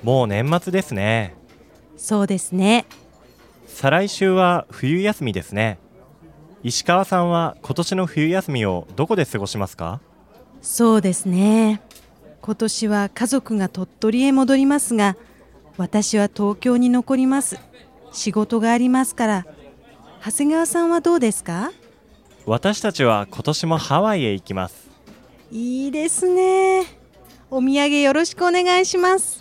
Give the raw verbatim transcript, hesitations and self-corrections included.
もう年末ですね。 そうですね。 再来週は冬休みですね。石川さんは今年の冬休みをどこで過ごしますか？ そうですね。今年は家族が鳥取へ戻りますが、私は東京に残ります。仕事がありますから。長谷川さんはどうですか？ 私たちは今年もハワイへ行きます。 いいですね。お土産よろしくお願いします。